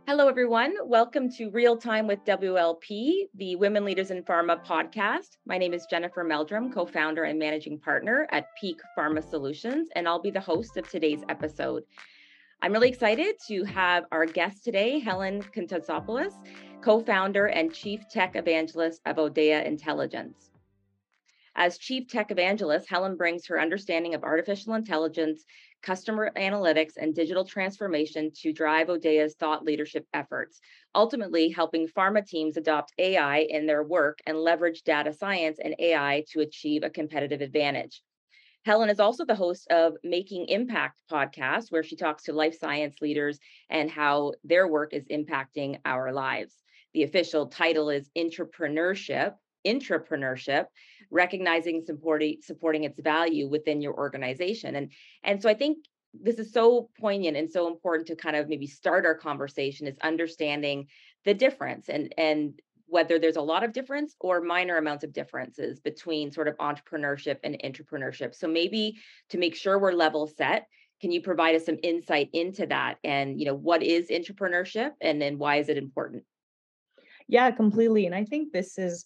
Hello, everyone. Welcome to Real Time with WLP, the Women Leaders in Pharma podcast. My name is Jennifer Meldrum, co founder and managing partner at Peak Pharma Solutions, and I'll be the host of today's episode. I'm really excited to have our guest today, Helen Kontotsopoulos, co founder and chief tech evangelist of Odea Intelligence. As Chief Tech Evangelist, Helen brings her understanding of artificial intelligence, customer analytics, and digital transformation to drive Odea's thought leadership efforts, ultimately helping pharma teams adopt AI in their work and leverage data science and AI to achieve a competitive advantage. Helen is also the host of Making Impact podcast, where she talks to life science leaders and how their work is impacting our lives. The official title is intrapreneurship, recognizing supporting its value within your organization. And so I think this is so poignant and so important to kind of maybe start our conversation is understanding the difference and whether there's a lot of difference or minor amounts of differences between sort of entrepreneurship and intrapreneurship. So maybe to make sure we're level set, can you provide us some insight into that? And what is intrapreneurship, and then why is it important? Yeah, completely. And I think this is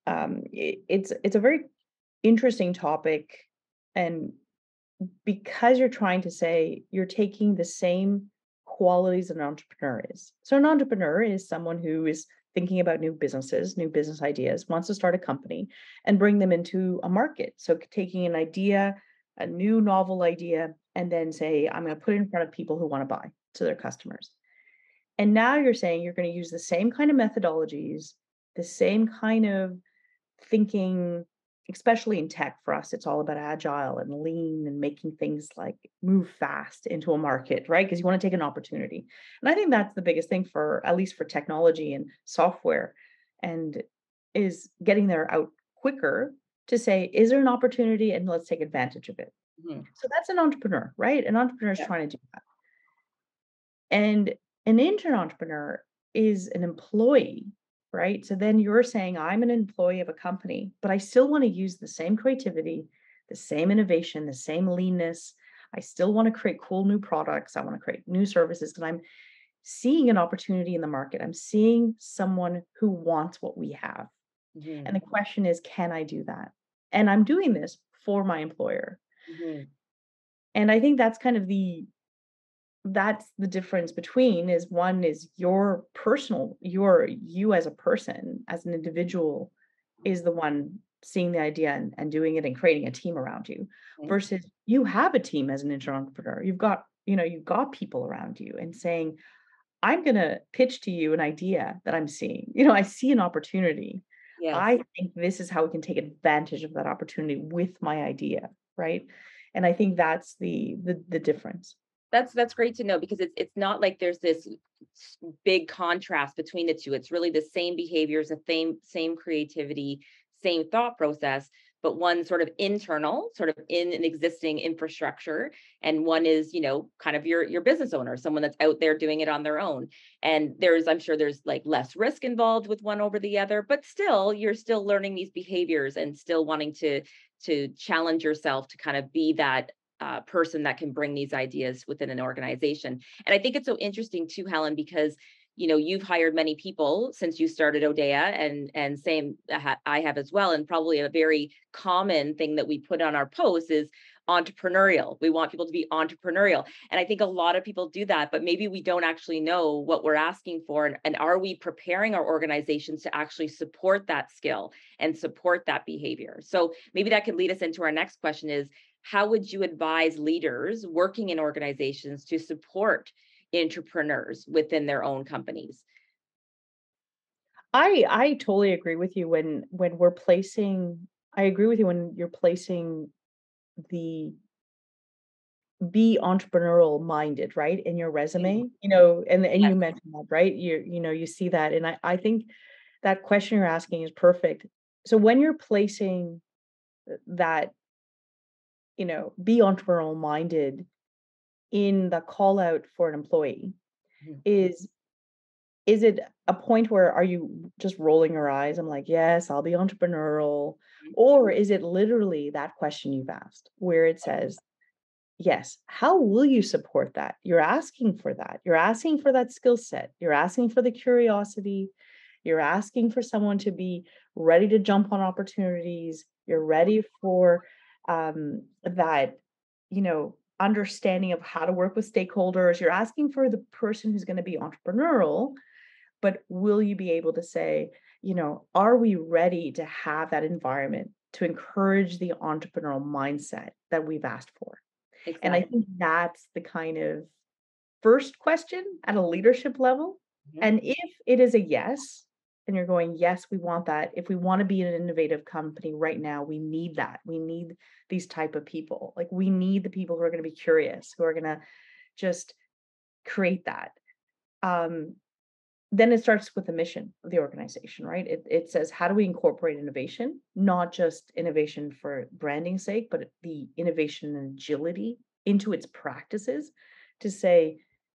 it's a very interesting topic, and because you're trying to say you're taking the same qualities an entrepreneur is. So an entrepreneur is someone who is thinking about new businesses, new business ideas, wants to start a company and bring them into a market. So taking an idea, a new novel idea, and then say, I'm going to put it in front of people who want to buy, to their customers. And now you're saying you're going to use the same kind of methodologies, the same kind of thinking, especially in tech. For us, it's all about agile and lean and making things like move fast into a market, right? Because you want to take an opportunity. And I think that's the biggest thing, for at least for technology and software, and is getting there out quicker to say, is there an opportunity, and let's take advantage of it. Mhm. So that's an entrepreneur, right? An entrepreneur is Yeah. trying to do that. And an intern entrepreneur is an employee, right? So then you're saying, I'm an employee of a company, but I still want to use the same creativity, the same innovation, the same leanness. I still want to create cool new products. I want to create new services because I'm seeing an opportunity in the market. I'm seeing someone who wants what we have. And Mhm. the question is, can I do that? And I'm doing this for my employer. Mhm. And I think that's the difference between, is one is your personal, you as a person, as an individual, is the one seeing the idea and doing it and creating a team around you, Mhm. versus you have a team as an entrepreneur. You've got people around you and saying, I'm going to pitch to you an idea that I'm seeing. I see an opportunity. Yes. I think this is how we can take advantage of that opportunity with my idea, right? And I think that's the difference. That's great to know, because it's not like there's this big contrast between the two. It's really the same behaviors, the same creativity, same thought process, but one sort of internal, sort of in an existing infrastructure, and one is, kind of your business owner, someone that's out there doing it on their own. And I'm sure there's like less risk involved with one over the other, but still you're still learning these behaviors and still wanting to challenge yourself to kind of be that person that can bring these ideas within an organization. And I think it's so interesting too, Helen, because you've hired many people since you started Odea, and same I have as well. And probably a very common thing that we put on our posts is entrepreneurial. We want people to be entrepreneurial. And I think a lot of people do that, but maybe we don't actually know what we're asking for. And are we preparing our organizations to actually support that skill and support that behavior? So maybe that could lead us into our next question is, how would you advise leaders working in organizations to support entrepreneurs within their own companies? I totally agree with you when we're placing I agree with you when you're placing the be entrepreneurial minded, right, in your Mm. resume, and Yes. you mentioned that, right? You see that, and I think that question you're asking is perfect. So when you're placing that, be entrepreneurial minded in the call out for an employee, Mhm. is Is it a point where are you just rolling your eyes? I'm like, "Yes, I'll be entrepreneurial." Or is it literally that question you've asked where it says, yes, how will you support that? You're asking for that. You're asking for that skill set. You're asking for the curiosity. You're asking for someone to be ready to jump on opportunities. You're ready for that, understanding of how to work with stakeholders. You're asking for the person who's going to be entrepreneurial, but will you be able to say, are we ready to have that environment to encourage the entrepreneurial mindset that we've asked for? And I Exactly. think that's the kind of first question at a leadership level. Mhm. And if it is a yes, and you're going, yes, we want that. If we want to be an innovative company right now, we need that. We need these type of people. Like we need the people who are going to be curious, who are going to just create that. Um, then it starts with the mission of the organization, right? It says, how do we incorporate innovation, not just innovation for branding's sake, but the innovation and agility into its practices to say,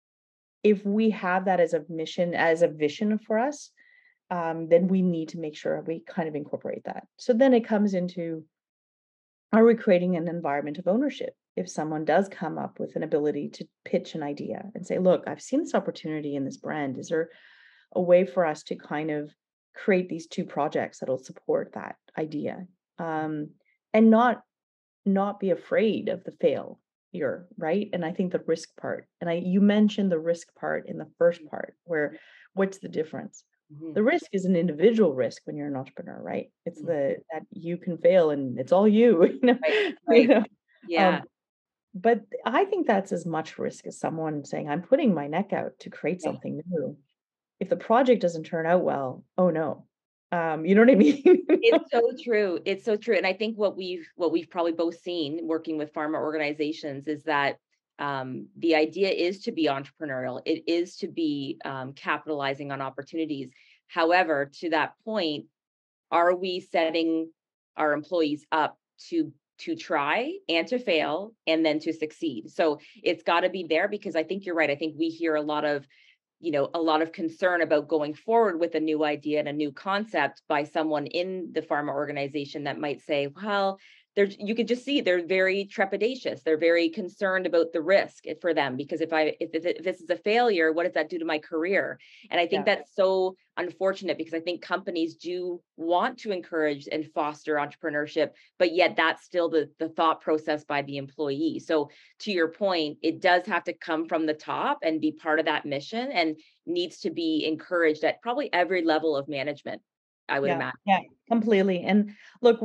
if we have that as a mission, as a vision for us, then we need to make sure we kind of incorporate that. So then it comes into, are we creating an environment of ownership? If someone does come up with an ability to pitch an idea and say, look, I've seen this opportunity in this brand. Is there a way for us to kind of create these two projects that'll support that idea? And not be afraid of the failure, right? And I think the risk part, and you mentioned the risk part in the first part, where what's the difference? Mhm. The risk is an individual risk when you're an entrepreneur, right? It's Mhm. that you can fail and it's all you, Right, you right. know. Yeah. Um, but I think that's as much risk as someone saying, I'm putting my neck out to create Yeah. something new. If the project doesn't turn out well, oh no. You know what I mean? It's so true. It's so true. And I think what we've probably both seen working with pharma organizations is that the idea is to be entrepreneurial. It is to be capitalizing on opportunities. However, to that point, are we setting our employees up to try and to fail and then to succeed? So it's got to be there because I think you're right. I think we hear a lot of concern about going forward with a new idea and a new concept by someone in the pharma organization that might say, well, there's you could just see they're very trepidatious. They're very concerned about the risk for them because if this is a failure, what does that do to my career? And I think Yeah. that's so unfortunate because I think companies do want to encourage and foster entrepreneurship, but yet that's still the thought process by the employee. So to your point, it does have to come from the top and be part of that mission and needs to be encouraged at probably every level of management, I would Yeah, imagine. yeah, completely. And look,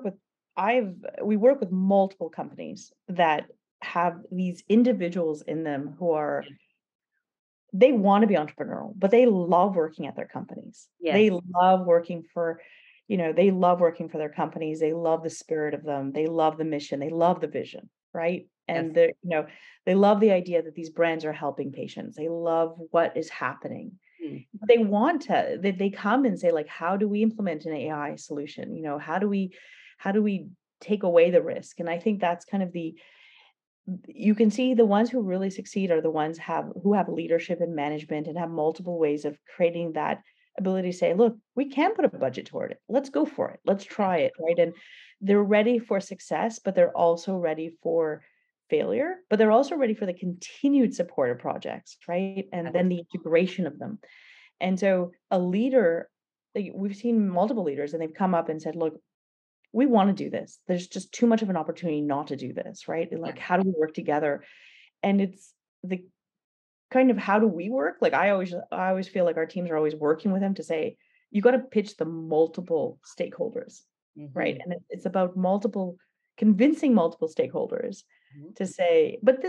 we work with multiple companies that have these individuals in them who are, they want to be entrepreneurial, but they love working at their companies. They Yes. love working for, they love working for their companies. They love the spirit of them. They love the mission. They love the vision, right? Yes. And they love the idea that these brands are helping patients. They love what is happening. Mm. They want to, they come and say, like, how do we implement an AI solution? How do we take away the risk? And I think that's kind of you can see the ones who really succeed are the ones who have leadership and management and have multiple ways of creating that ability to say, look, we can put a budget toward it. Let's go for it. Let's try it. Right. And they're ready for success, but they're also ready for failure, but they're also ready for the continued support of projects, right? And then the integration of them. And so a leader, like, we've seen multiple leaders and they've come up and said, look, we want to do this. There's just too much of an opportunity not to do this, right? And Yeah. like, how do we work together? And it's the kind of, how do we work? Like I always feel like our teams are always working with them to say, you got to pitch the multiple stakeholders, right? Mhm. And it's about convincing multiple stakeholders Mhm. to say, but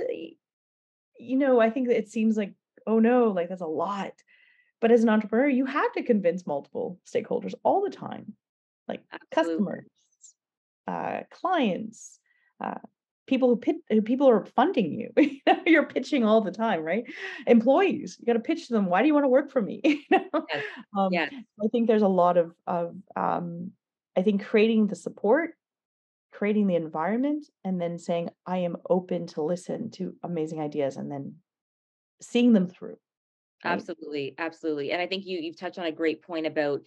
I think that it seems like, oh no, like that's a lot. But as an entrepreneur, you have to convince multiple stakeholders all the time, like Absolutely. customers, clients, uh, people who are funding you. You're pitching all the time, right? Employees, you got to pitch them. Why do you want to work for me? Yes. Um, Yes. I think there's a lot I think creating the support, creating the environment, and then saying, I am open to listen to amazing ideas, and then seeing them through, right? Absolutely, absolutely. And I think you've touched on a great point about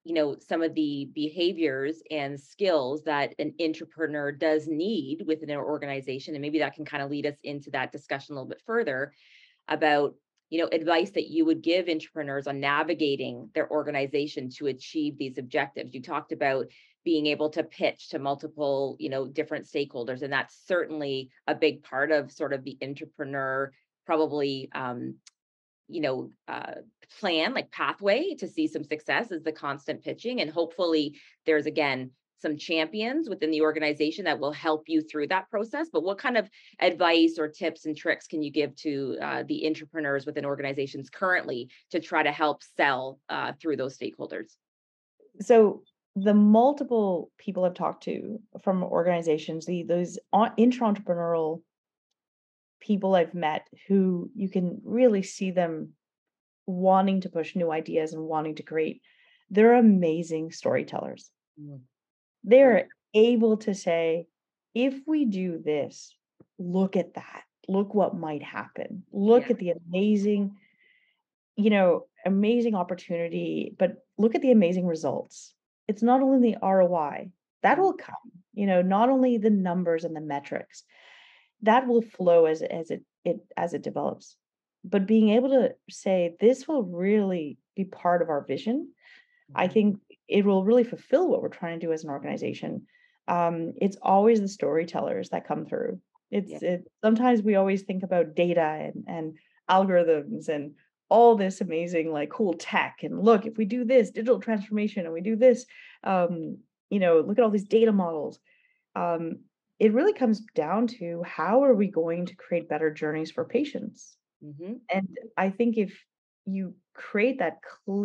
some of the behaviors and skills that an entrepreneur does need within an organization. And maybe that can kind of lead us into that discussion a little bit further about, advice that you would give entrepreneurs on navigating their organization to achieve these objectives. You talked about being able to pitch to multiple, different stakeholders. And that's certainly a big part of sort of the entrepreneur, probably, you know, uh, plan, like pathway to see some success is the constant pitching. And hopefully there's, again, some champions within the organization that will help you through that process. But what kind of advice or tips and tricks can you give to the entrepreneurs within organizations currently to try to help sell through those stakeholders? So the multiple people I've talked to from organizations, those intra-entrepreneurial people I've met who you can really see them wanting to push new ideas and wanting to create, they're amazing storytellers. Mm. They're able to say, if we do this, look at that. Look what might happen. Look Yeah. at the amazing, amazing opportunity, but look at the amazing results. It's not only the ROI, that will come, not only the numbers and the metrics, that will flow as it develops. But being able to say this will really be part of our vision, I Mhm. think it will really fulfill what we're trying to do as an organization. It's always the storytellers that come through. Yeah. Sometimes we always think about data and algorithms and all this amazing, like cool tech. And look, if we do this digital transformation and we do this, look at all these data models. Um, it really comes down to how are we going to create better journeys for patients? Hmm. And I think if you create that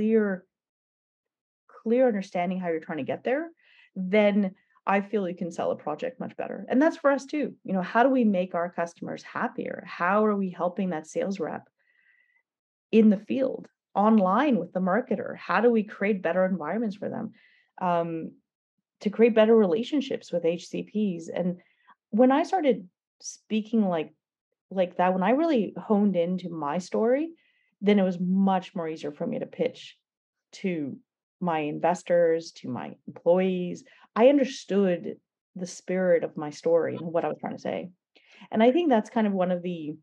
clear understanding how you're trying to get there, then I feel you can sell a project much better. And that's for us too. How do we make our customers happier? How are we helping that sales rep in the field, online with the marketer? How do we create better environments for them um, to create better relationships with HCPs? And when I started speaking like that, when I really honed into my story, then it was much more easier for me to pitch to my investors, to my employees. I understood the spirit of my story and what I was trying to say. And I think that's kind of one of the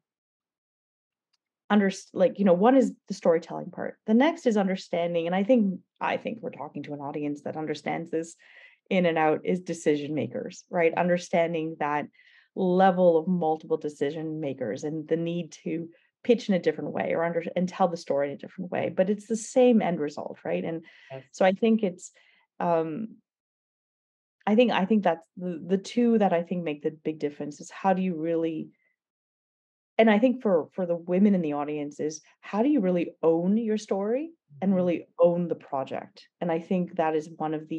one is the storytelling part. The next is understanding, and I think we're talking to an audience that understands this in and out, is decision makers, right? Understanding that level of multiple decision makers and the need to pitch in a different way or and tell the story in a different way, but it's the same end result, right? And Yes. so I think it's um I think that's the two that I think make the big difference is how do you really, and I think for the women in the audience, is how do you really own your story and Mhm. really own the project? And I think that is one of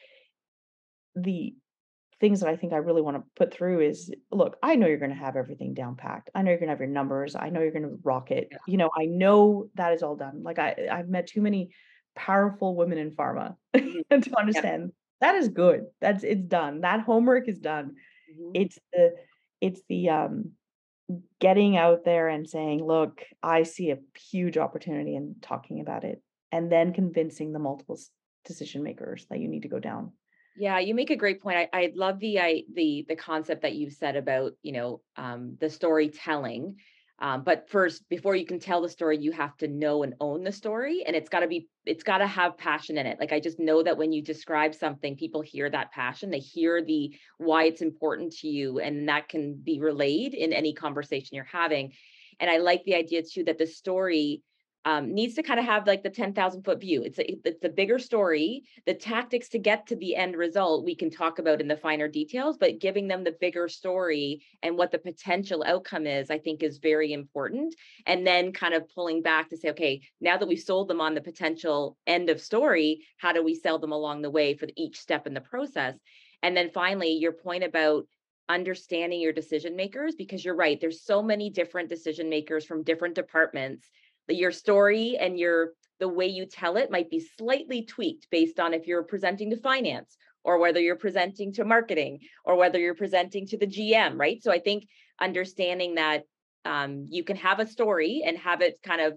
the things that I think I really want to put through is, look, I know you're going to have everything down packed. I know you're going to have your numbers. I know you're going to rock it. Yeah. I know that is all done. Like I've met too many powerful women in pharma Mhm. to Yeah. understand that is good. It's done. That homework is done. Mhm. It's the getting out there and saying, look, I see a huge opportunity in talking about it, and then convincing the multiple decision makers that you need to go down. Yeah, you make a great point. I love the concept that you said about, the storytelling. But first, before you can tell the story, you have to know and own the story, and it's got to have passion in it. Like I just know that when you describe something, people hear that passion. They hear the why it's important to you, and that can be relayed in any conversation you're having. And I like the idea too that the story needs to kind of have like the 10,000-foot view. It's a bigger story. The tactics to get to the end result we can talk about in the finer details, but giving them the bigger story and what the potential outcome is, I think is very important. And then kind of pulling back to say, okay, now that we've sold them on the potential end of story, how do we sell them along the way for each step in the process? And then finally, your point about understanding your decision makers, because you're right, there's so many different decision makers from different departments. Your story and the way you tell it might be slightly tweaked based on if you're presenting to finance or whether you're presenting to marketing or whether you're presenting to the GM, right? So I think understanding that you can have a story and have it kind of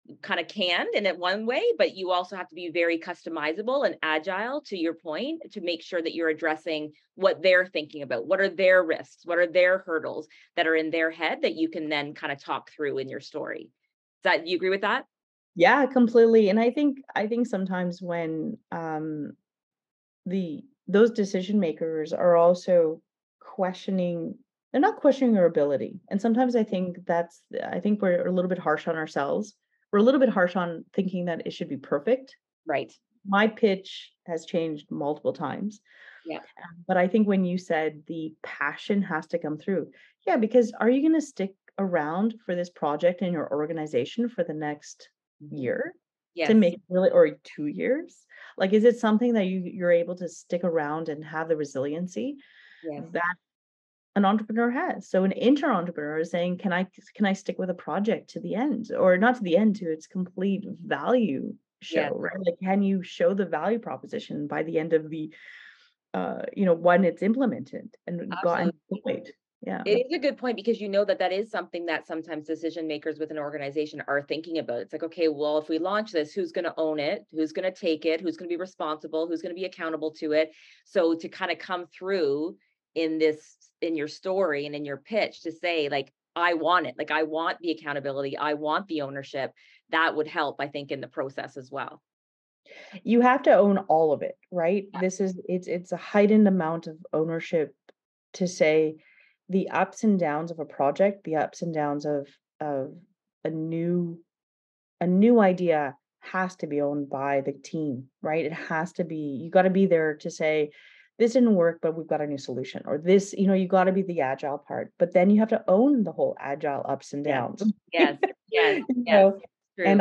kind of canned in it one way, but you also have to be very customizable and agile, to your point, to make sure that you're addressing what they're thinking about. What are their risks? What are their hurdles that are in their head that you can then kind of talk through in your story? You agree with that? Yeah, completely. And I think sometimes when the those decision makers are also questioning, they're not questioning your ability. And sometimes I think we're a little bit harsh on ourselves. We're a little bit harsh on thinking that it should be perfect. Right. My pitch has changed multiple times. Yeah. But I think when you said the passion has to come through, yeah, because are you going to stick around for this project in your organization for the next Mhm. year to Yes. make it really, or 2 years? Like, is it something that you're able to stick around and have the resiliency Yes. that an entrepreneur has? So an inter-entrepreneur is saying, can I stick with a project to the end, or not to the end, to its complete value Yes. show, right? Like, can you show the value proposition by the end of the when it's implemented and gotten Absolutely. deployed. Yeah. It is a good point, because you know that that is something that sometimes decision makers with an organization are thinking about. It's like, okay, well, if we launch this, who's going to own it? Who's going to take it? Who's going to be responsible? Who's going to be accountable to it? So to kind of come through in this, in your story and in your pitch, to say like, I want it. Like, I want the accountability. I want the ownership. That would help, I think, in the process as well. You have to own all of it, right? Yeah. It's a heightened amount of ownership to say the ups and downs of a project, the ups and downs of a new a new idea has to be owned by the team, right? It has to be, you got to be there to say, this didn't work, but we've got a new solution. Or this, you got to be the agile part, but then you have to own the whole agile ups and Yes. downs. Yes. Yes. You Yes. know, and True.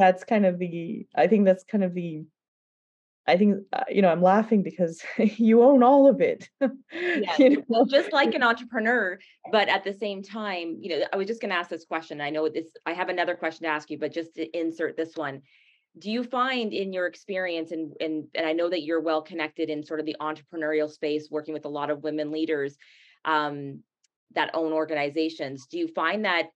I think, I'm laughing because you own all of it. Yes. You Well, know? just like an entrepreneur, but at the same time, I was just going to ask this question. I know this, I have another question to ask you, but just to insert this one. Do you find in your experience, and I know that you're well connected in sort of the entrepreneurial space, working with a lot of women leaders um, that own organizations, do you find that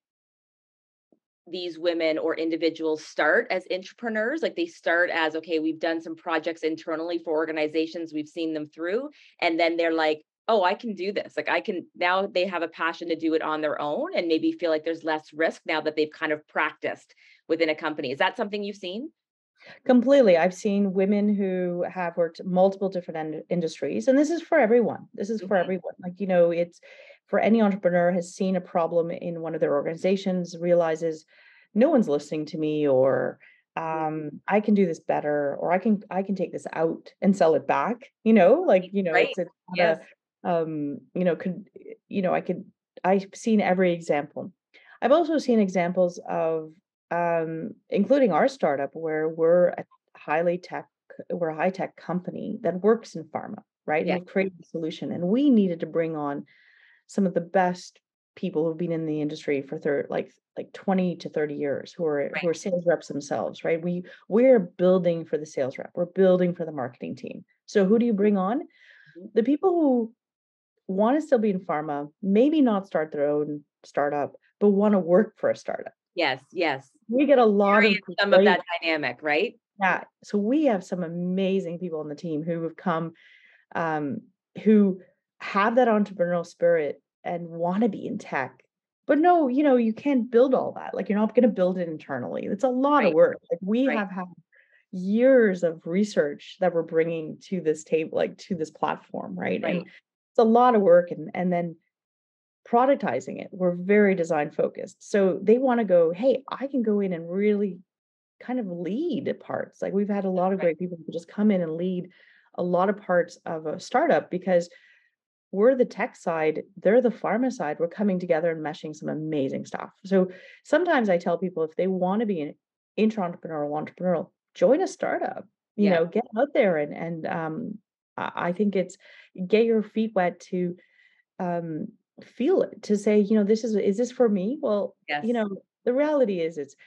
these women or individuals start as entrepreneurs, like they start as, okay, we've done some projects internally for organizations, we've seen them through, and then they're like, oh, I can do this, like I can, now they have a passion to do it on their own and maybe feel like there's less risk now that they've kind of practiced within a company? Is that something you've seen? Completely. I've seen women who have worked multiple different industries, and this is for everyone. This is for Mhm. everyone. Like, it's for any entrepreneur has seen a problem in one of their organizations, realizes no one's listening to me, or Yeah. I can do this better, or I can take this out and sell it back. Right. It's not Yes. a could I could I've seen every example. I've also seen examples of including our startup where we're a high tech company that works in pharma, right? And Yes. we've created a solution, and we needed to bring on some of the best people who've been in the industry for 20 to 30 years, who are Right. sales reps themselves, right? We're building for the sales rep, we're building for the marketing team. So who do you bring on? Mhm. The people who want to still be in pharma, maybe not start their own startup, but want to work for a startup. Yes. Yes. We get a lot of Experience some of great. that dynamic, right? Yeah, so we have some amazing people on the team who have come, um, who have that entrepreneurial spirit and wanna be in tech. But no, you can't build all that, like, you're not gonna build it internally. It's a lot of Right. work. Like, we Right. have had years of research that we're bringing to this table, like, to this platform, right? And Right. it's a lot of work, and then productizing it. We're very design focused. So they wanna go, "Hey, I can go in and really kind of lead parts." Like, we've had a lot of Right. great people who just come in and lead a lot of parts of a startup because we're the tech side, they're the pharma side. We're coming together and meshing some amazing stuff. So sometimes I tell people, if they want to be an entrepreneurial, join a startup. Yeah. Get out there, I think it's get your feet wet to um feel it, to say, this is this for me? Well, Yes. the reality is, it's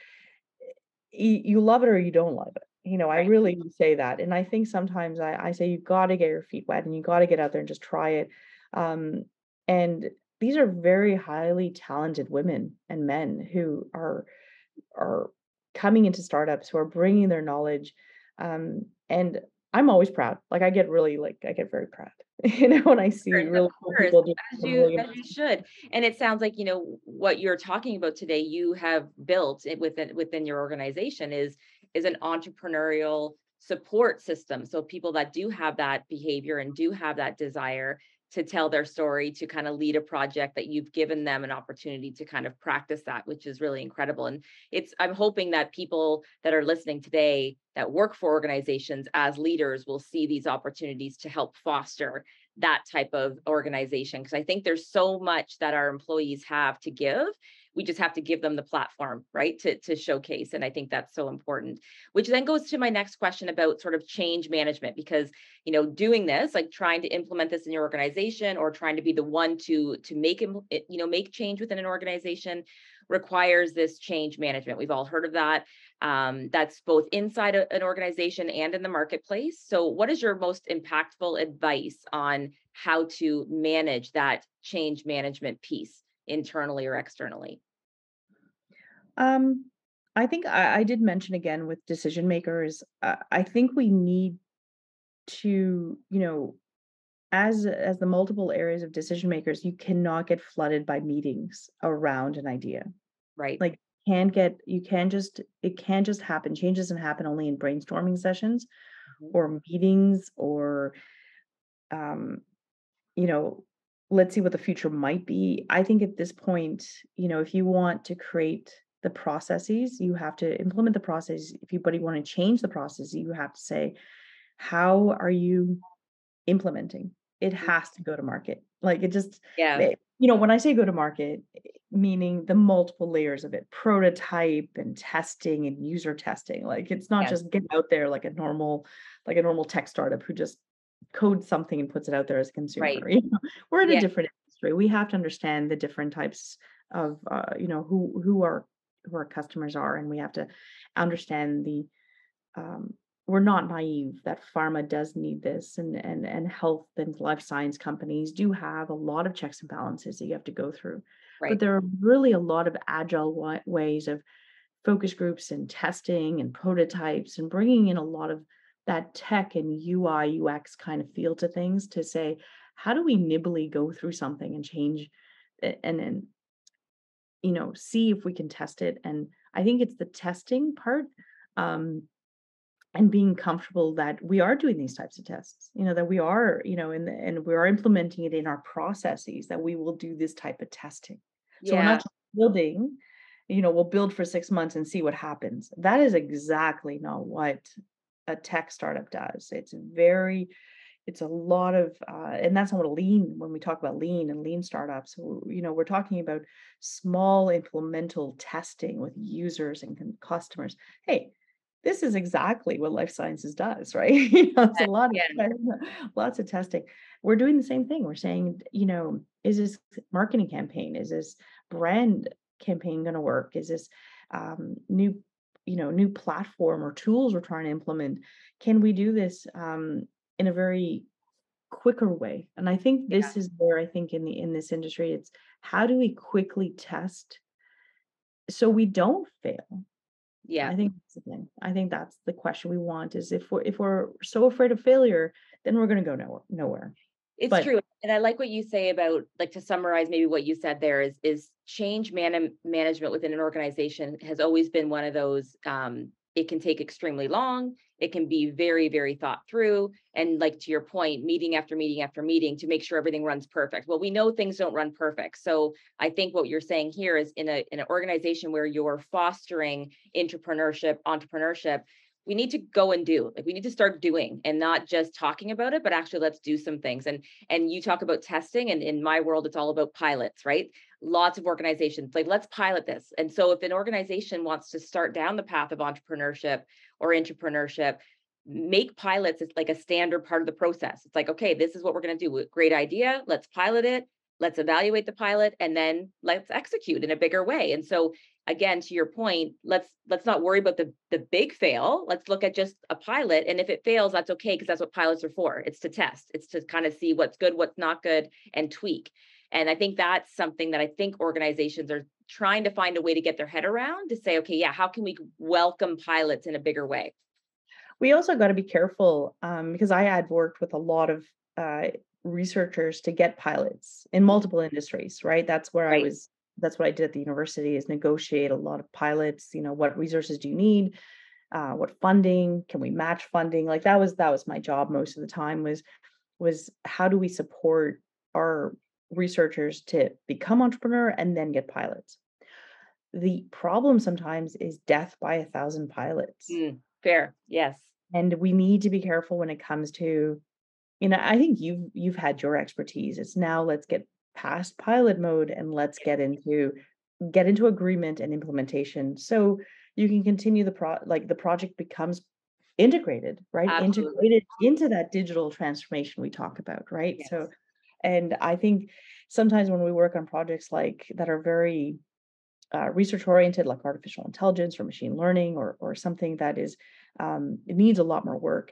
you love it or you don't love it. I Right. really say that. And I think sometimes I say you got to get your feet wet and you got to get out there and just try it. Um, and these are very highly talented women and men who are coming into startups, who are bringing their knowledge. And I'm always proud. Like I get very proud, when I see Of really cool course, people doing some you really as you should. And it sounds like, what you're talking about today, you have built it within your organization is an entrepreneurial support system. So people that do have that behavior and do have that desire to tell their story, to kind of lead a project, that you've given them an opportunity to kind of practice that, which is really incredible. And I'm hoping that people that are listening today that work for organizations as leaders will see these opportunities to help foster that type of organization, because I think there's so much that our employees have to give. We just have to give them the platform, right, to showcase. And I think that's so important, which then goes to my next question about sort of change management, because doing this, like trying to implement this in your organization, or trying to be the one to make change within an organization, requires this change management. We've all heard of that. That's both inside an organization and in the marketplace. So what is your most impactful advice on how to manage that change management piece internally or externally? Um, I think I did mention again with decision makers. I think we need to, as the multiple areas of decision makers, you cannot get flooded by meetings around an idea. Right. Like, you can just it can just happen. Change doesn't happen only in brainstorming sessions Mhm. or meetings, or um, you know, let's see what the future might be. I think at this point, if you want to create the processes, you have to implement the process. If you but you want to change the process, you have to say, how are you implementing? It has to go to market. Like, it just Yeah. when I say go to market, meaning the multiple layers of it, prototype and testing and user testing. Like, it's not Yes. just get out there like a normal tech startup who just codes something and puts it out there as a Right. consumer. We're in a Yeah. different industry. We have to understand the different types of who our customers are, and we have to understand the um, we're not naive that pharma does need this, and health and life science companies do have a lot of checks and balances that you have to go through. But Right. there are really a lot of agile ways of focus groups and testing and prototypes, and bringing in a lot of that tech and UI UX kind of feel to things, to say, how do we nimbly go through something and change and then see if we can test it. And I think it's the testing part, um, and being comfortable that we are doing these types of tests, that we are, and we are implementing it in our processes, that we will do this type of testing. So we're not Yeah. just building, we'll build for 6 months and see what happens. That is exactly not what a tech startup does. It's a lot of, and that's not what when we talk about lean and lean startups, we're talking about small implemental testing with users and customers. Hey, this is exactly what life sciences does, right? It's a lot of Yeah. lots of testing. We're doing the same thing. We're saying, is this marketing campaign? Is this brand campaign going to work? Is this new platform or tools we're trying to implement? Can we do this in a very quicker way? And I think Yeah. this is where I think in this industry, it's how do we quickly test so we don't fail? Yeah. I think that's the thing. I think that's the question we want, is if we're so afraid of failure, then we're going to go nowhere. It's But true. And I like what you say about, like, to summarize maybe what you said there, is change management within an organization has always been one of those, it can take extremely long. It can be very, very thought through. And, like, to your point, meeting after meeting after meeting to make sure everything runs perfect. Well, we know things don't run perfect. So I think what you're saying here is, in an organization where you're fostering entrepreneurship, we need to go and do. Like, we need to start doing, and not just talking about it, but actually let's do some things. And you talk about testing, and in my world it's all about pilots, right? Lots of organizations like, let's pilot this. And so if an organization wants to start down the path of entrepreneurship or entrepreneurship, make pilots as like a standard part of the process. It's like, okay, this is what we're going to do. Great idea, let's pilot it, let's evaluate the pilot, and then let's execute in a bigger way. And so, again, to your point, let's not worry about the big fail. Let's look at just a pilot, and if it fails, that's okay, because that's what pilots are for. It's to test, it's to kind of see what's good, what's not good, and tweak. And I think that's something that I think organizations trying to find a way to get their head around to say, okay, yeah, how can we welcome pilots in a bigger way? We also got to be careful because I had worked with a lot of uh, researchers to get pilots in multiple industries, right? That's where I Right. was. That's what I did at the university is negotiate a lot of pilots. What resources do you need? What funding? Can we match funding? Like that was my job most of the time was how do we support our researchers to become entrepreneur and then get pilots? The problem sometimes is death by a thousand pilots. Fair. Yes. And we need to be careful when it comes to, I think you've had your expertise. It's now let's get past pilot mode and let's get into agreement and implementation so you can continue the project becomes integrated, right? Absolutely. Integrated into that digital transformation we talk about, right? Yes. So, and I think sometimes when we work on projects like that are very research oriented, like artificial intelligence or machine learning, or something that is it needs a lot more work.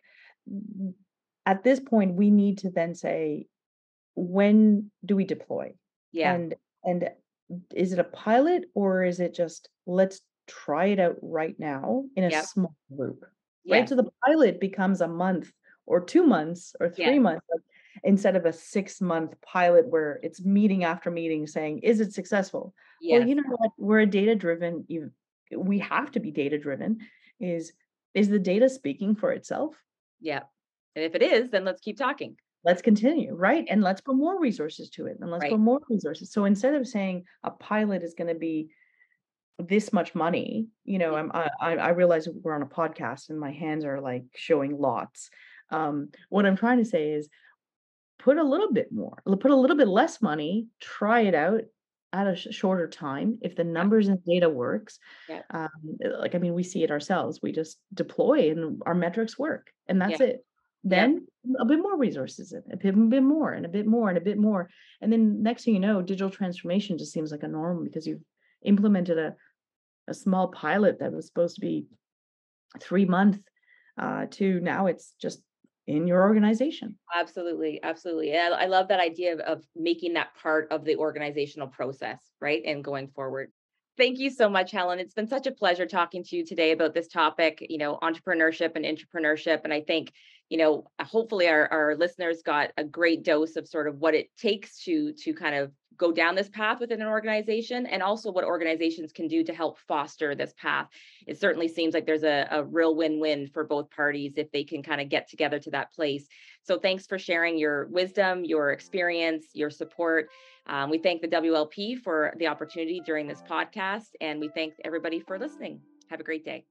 At this point, we need to then say, when do we deploy? Yeah. And is it a pilot or is it just let's try it out right now in a Yep. small group, right? Yes. So the pilot becomes a month or 2 months or three Yes. months like, instead of a 6-month pilot where it's meeting after meeting saying, is it successful? Well, Yes. you know what? We're a data driven, we have to be data driven. Is is the data speaking for itself? Yep. And if it is, then let's keep talking. Let's continue, right? Yeah. And let's put more resources to it, and let's put Right. more resources. So instead of saying a pilot is gonna be this much money, Mm. I realize we're on a podcast and my hands are, like, showing lots. What I'm trying to say is put a little bit more, put a little bit less money, try it out at a shorter time. If the Yeah. numbers and data works, Yeah. um, like, I mean, we see it ourselves. We just deploy and our metrics work, and Yeah. that's it. Yep. Then a bit more resources in, a bit more, and a bit more, and a bit more. And then next thing you know, digital transformation just seems like a norm because you've implemented a small pilot that was supposed to be 3 months to now it's just in your organization. Absolutely, absolutely. And I love that idea of making that part of the organizational process, right? And going forward. Thank you so much, Helen. It's been such a pleasure talking to you today about this topic, entrepreneurship and entrepreneurship. And I think, hopefully our listeners got a great dose of sort of what it takes to kind of go down this path within an organization and also what organizations can do to help foster this path. It certainly seems like there's a real win-win for both parties if they can kind of get together to that place. So thanks for sharing your wisdom, your experience, your support. We thank the WLP for the opportunity during this podcast, and we thank everybody for listening. Have a great day.